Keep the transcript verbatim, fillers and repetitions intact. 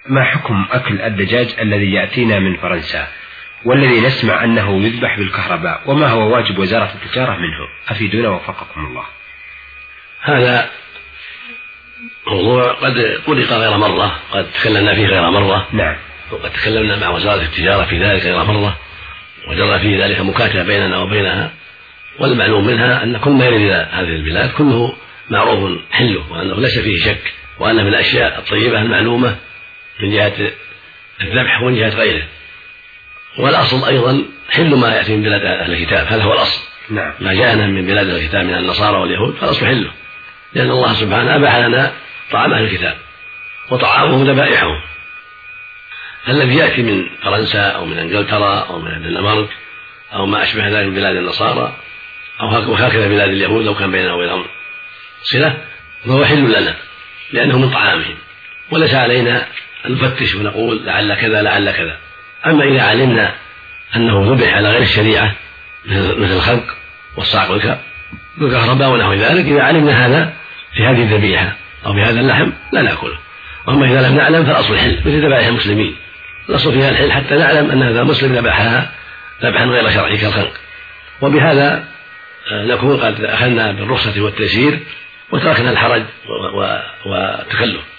ما حكم أكل الدجاج الذي يأتينا من فرنسا والذي نسمع أنه يذبح بالكهرباء، وما هو واجب وزارة التجارة منه؟ أفيدونا وفقكم الله. هذا موضوع قد طرق غير مرة، قد تكلمنا فيه غير مرة. نعم. وقد تكلمنا مع وزارة التجارة في ذلك غير مرة، وجرى في ذلك مكاتبة بيننا وبينها. والمعلوم منها أن كل ما يرد إلى هذه البلاد كله معروف حله، وأنه ليس فيه شك، وأن من الأشياء الطيبة المعلومة من جهة الذبح ومن جهة غيره. والأصل أيضا حل ما يأتي من بلاد أهل الكتاب، هذا هو الأصل. نعم. ما جاءنا من بلاد أهل الكتاب من النصارى واليهود فالأصل حله، لأن الله سبحانه أباح لنا طعام أهل الكتاب وطعامهم ذبائحهم. الذي يأتي من فرنسا أو من إنجلترا أو من الدنمارك أو ما أشبه ذلك من بلاد النصارى أو هكذا بلاد اليهود لو كان بيننا وبينهم صلة فهو حل لنا لأنه من طعامهم، وليس علينا أن نفتش ونقول لعل كذا لعل كذا. أما إذا علمنا أنه ذبح على غير الشريعة مثل الخلق والصعق والكهرباء ونحو ذلك، إذا علمنا هذا في هذه الذبيحة أو بهذا اللحم لا نأكله. وأما إذا لم نعلم فالأصل الحل مثل ذبائح المسلمين، الأصل فيها الحل حتى نعلم أن هذا مسلم ذبحها ذبحا غير شرعي كالخلق. وبهذا نكون قد أخذنا بالرخصة والتيسير وتركنا الحرج والتكلف.